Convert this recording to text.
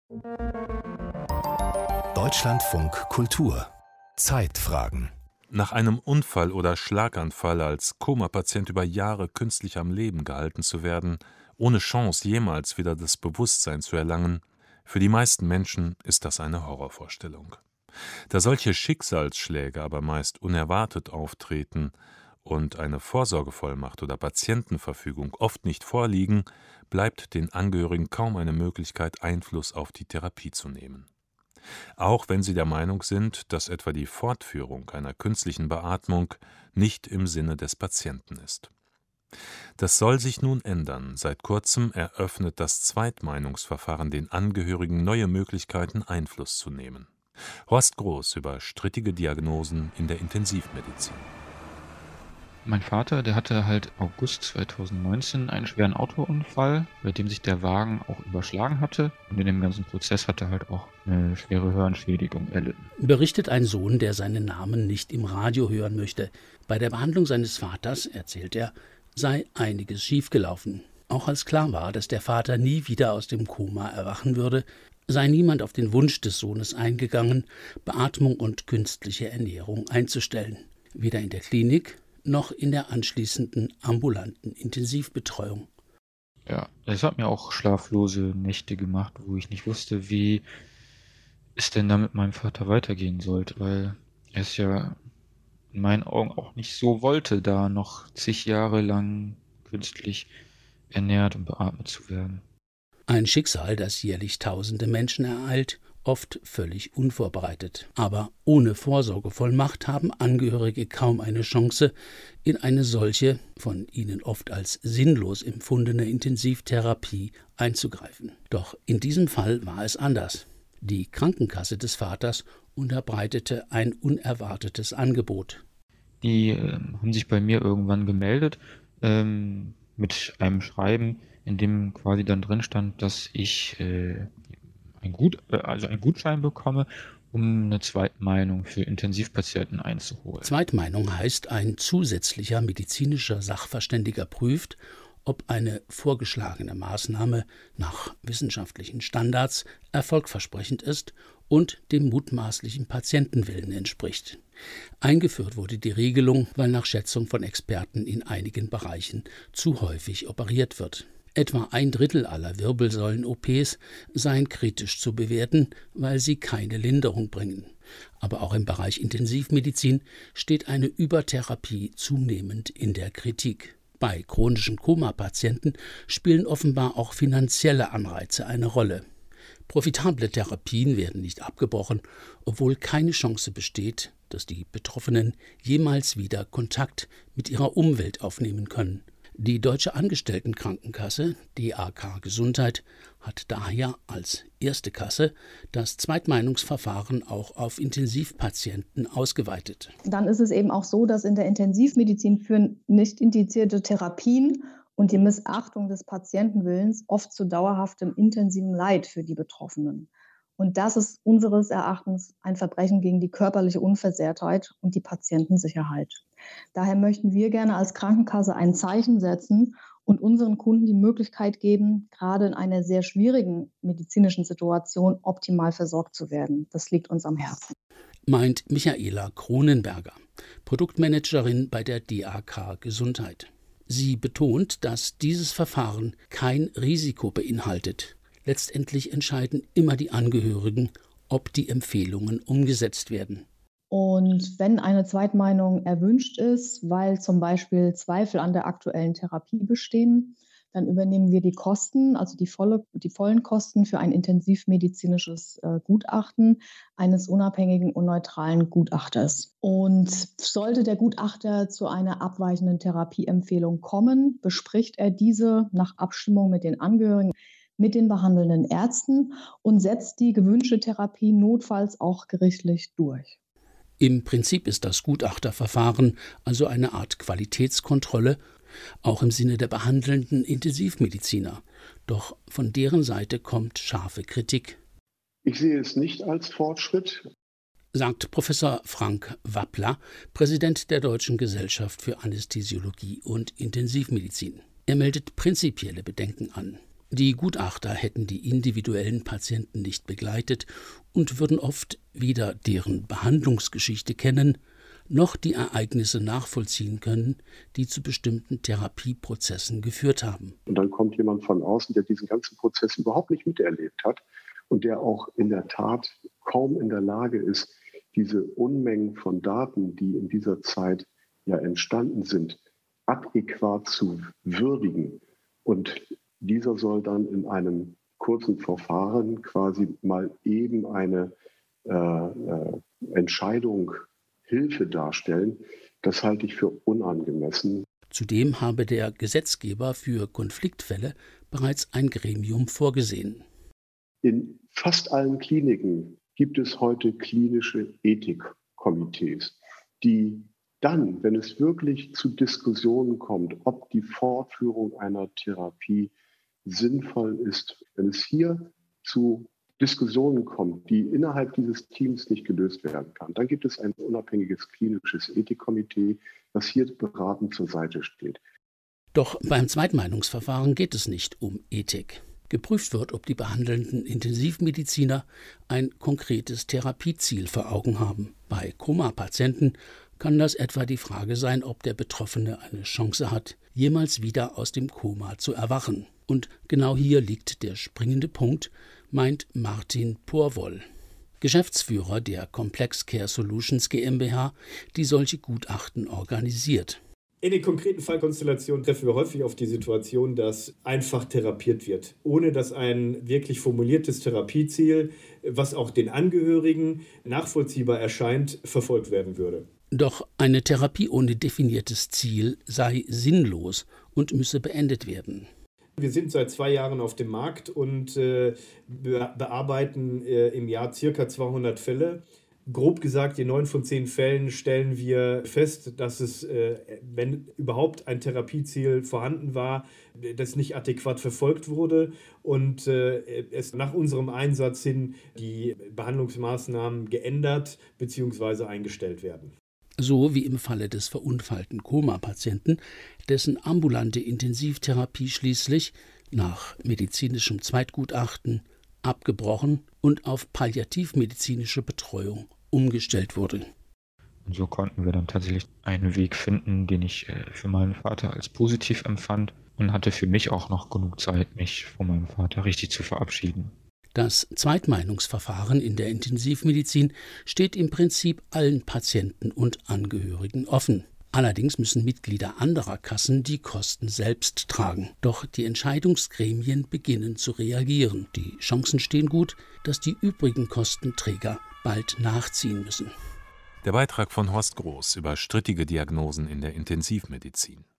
Deutschlandfunk Kultur Zeitfragen. Nach einem Unfall oder Schlaganfall als Koma-Patient über Jahre künstlich am Leben gehalten zu werden, ohne Chance jemals wieder das Bewusstsein zu erlangen, für die meisten Menschen ist das eine Horrorvorstellung. Da solche Schicksalsschläge aber meist unerwartet auftreten und eine Vorsorgevollmacht oder Patientenverfügung oft nicht vorliegen, bleibt den Angehörigen kaum eine Möglichkeit, Einfluss auf die Therapie zu nehmen. Auch wenn sie der Meinung sind, dass etwa die Fortführung einer künstlichen Beatmung nicht im Sinne des Patienten ist. Das soll sich nun ändern. Seit kurzem eröffnet das Zweitmeinungsverfahren den Angehörigen neue Möglichkeiten, Einfluss zu nehmen. Horst Groß über strittige Diagnosen in der Intensivmedizin. Mein Vater, der hatte halt August 2019 einen schweren Autounfall, bei dem sich der Wagen auch überschlagen hatte. Und in dem ganzen Prozess hat er halt auch eine schwere Hörenschädigung erlitten. Berichtet ein Sohn, der seinen Namen nicht im Radio hören möchte. Bei der Behandlung seines Vaters, erzählt er, sei einiges schiefgelaufen. Auch als klar war, dass der Vater nie wieder aus dem Koma erwachen würde, sei niemand auf den Wunsch des Sohnes eingegangen, Beatmung und künstliche Ernährung einzustellen. Weder in der Klinik noch in der anschließenden ambulanten Intensivbetreuung. Ja, es hat mir auch schlaflose Nächte gemacht, wo ich nicht wusste, wie es denn da mit meinem Vater weitergehen sollte, weil er es ja in meinen Augen auch nicht so wollte, da noch zig Jahre lang künstlich ernährt und beatmet zu werden. Ein Schicksal, das jährlich tausende Menschen ereilt, oft völlig unvorbereitet. Aber ohne Vorsorgevollmacht haben Angehörige kaum eine Chance, in eine solche, von ihnen oft als sinnlos empfundene Intensivtherapie einzugreifen. Doch in diesem Fall war es anders. Die Krankenkasse des Vaters unterbreitete ein unerwartetes Angebot. Die haben sich bei mir irgendwann gemeldet mit einem Schreiben, in dem quasi dann drin stand, dass ich einen Gutschein bekomme, um eine Zweitmeinung für Intensivpatienten einzuholen. Zweitmeinung heißt, ein zusätzlicher medizinischer Sachverständiger prüft, ob eine vorgeschlagene Maßnahme nach wissenschaftlichen Standards erfolgversprechend ist und dem mutmaßlichen Patientenwillen entspricht. Eingeführt wurde die Regelung, weil nach Schätzung von Experten in einigen Bereichen zu häufig operiert wird. Etwa 1/3 aller Wirbelsäulen-OPs seien kritisch zu bewerten, weil sie keine Linderung bringen. Aber auch im Bereich Intensivmedizin steht eine Übertherapie zunehmend in der Kritik. Bei chronischen Koma-Patienten spielen offenbar auch finanzielle Anreize eine Rolle. Profitable Therapien werden nicht abgebrochen, obwohl keine Chance besteht, dass die Betroffenen jemals wieder Kontakt mit ihrer Umwelt aufnehmen können. Die Deutsche Angestelltenkrankenkasse, DAK Gesundheit, hat daher als erste Kasse das Zweitmeinungsverfahren auch auf Intensivpatienten ausgeweitet. Dann ist es eben auch so, dass in der Intensivmedizin für nicht indizierte Therapien und die Missachtung des Patientenwillens oft zu dauerhaftem intensiven Leid für die Betroffenen. Und das ist unseres Erachtens ein Verbrechen gegen die körperliche Unversehrtheit und die Patientensicherheit. Daher möchten wir gerne als Krankenkasse ein Zeichen setzen und unseren Kunden die Möglichkeit geben, gerade in einer sehr schwierigen medizinischen Situation optimal versorgt zu werden. Das liegt uns am Herzen. Meint Michaela Kronenberger, Produktmanagerin bei der DAK Gesundheit. Sie betont, dass dieses Verfahren kein Risiko beinhaltet. Letztendlich entscheiden immer die Angehörigen, ob die Empfehlungen umgesetzt werden. Und wenn eine Zweitmeinung erwünscht ist, weil zum Beispiel Zweifel an der aktuellen Therapie bestehen, dann übernehmen wir die Kosten, also die vollen Kosten für ein intensivmedizinisches Gutachten eines unabhängigen und neutralen Gutachters. Und sollte der Gutachter zu einer abweichenden Therapieempfehlung kommen, bespricht er diese nach Abstimmung mit den Angehörigen, mit den behandelnden Ärzten und setzt die gewünschte Therapie notfalls auch gerichtlich durch. Im Prinzip ist das Gutachterverfahren also eine Art Qualitätskontrolle, auch im Sinne der behandelnden Intensivmediziner. Doch von deren Seite kommt scharfe Kritik. Ich sehe es nicht als Fortschritt, sagt Professor Frank Wappler, Präsident der Deutschen Gesellschaft für Anästhesiologie und Intensivmedizin. Er meldet prinzipielle Bedenken an. Die Gutachter hätten die individuellen Patienten nicht begleitet und würden oft weder deren Behandlungsgeschichte kennen, noch die Ereignisse nachvollziehen können, die zu bestimmten Therapieprozessen geführt haben. Und dann kommt jemand von außen, der diesen ganzen Prozess überhaupt nicht miterlebt hat und der auch in der Tat kaum in der Lage ist, diese Unmengen von Daten, die in dieser Zeit ja entstanden sind, adäquat zu würdigen. Und dieser soll dann in einem kurzen Verfahren quasi mal eben eine Entscheidung, Hilfe darstellen. Das halte ich für unangemessen. Zudem habe der Gesetzgeber für Konfliktfälle bereits ein Gremium vorgesehen. In fast allen Kliniken gibt es heute klinische Ethikkomitees, die dann, wenn es wirklich zu Diskussionen kommt, ob die Fortführung einer Therapie sinnvoll ist, wenn es hier zu Diskussionen kommt, die innerhalb dieses Teams nicht gelöst werden kann, dann gibt es ein unabhängiges klinisches Ethikkomitee, das hier beratend zur Seite steht. Doch beim Zweitmeinungsverfahren geht es nicht um Ethik. Geprüft wird, ob die behandelnden Intensivmediziner ein konkretes Therapieziel vor Augen haben. Bei Koma-Patienten kann das etwa die Frage sein, ob der Betroffene eine Chance hat, jemals wieder aus dem Koma zu erwachen. Und genau hier liegt der springende Punkt, meint Martin Porwoll, Geschäftsführer der Complex Care Solutions GmbH, die solche Gutachten organisiert. In den konkreten Fallkonstellationen treffen wir häufig auf die Situation, dass einfach therapiert wird, ohne dass ein wirklich formuliertes Therapieziel, was auch den Angehörigen nachvollziehbar erscheint, verfolgt werden würde. Doch eine Therapie ohne definiertes Ziel sei sinnlos und müsse beendet werden. Wir sind seit 2 Jahren auf dem Markt und bearbeiten im Jahr ca. 200 Fälle. Grob gesagt, in 9 von 10 Fällen stellen wir fest, dass es, wenn überhaupt ein Therapieziel vorhanden war, das nicht adäquat verfolgt wurde und es nach unserem Einsatz hin die Behandlungsmaßnahmen geändert bzw. eingestellt werden. So wie im Falle des verunfallten Koma-Patienten, dessen ambulante Intensivtherapie schließlich nach medizinischem Zweitgutachten abgebrochen und auf palliativmedizinische Betreuung umgestellt wurde. Und so konnten wir dann tatsächlich einen Weg finden, den ich für meinen Vater als positiv empfand und hatte für mich auch noch genug Zeit, mich von meinem Vater richtig zu verabschieden. Das Zweitmeinungsverfahren in der Intensivmedizin steht im Prinzip allen Patienten und Angehörigen offen. Allerdings müssen Mitglieder anderer Kassen die Kosten selbst tragen. Doch die Entscheidungsgremien beginnen zu reagieren. Die Chancen stehen gut, dass die übrigen Kostenträger bald nachziehen müssen. Der Beitrag von Horst Groß über strittige Diagnosen in der Intensivmedizin.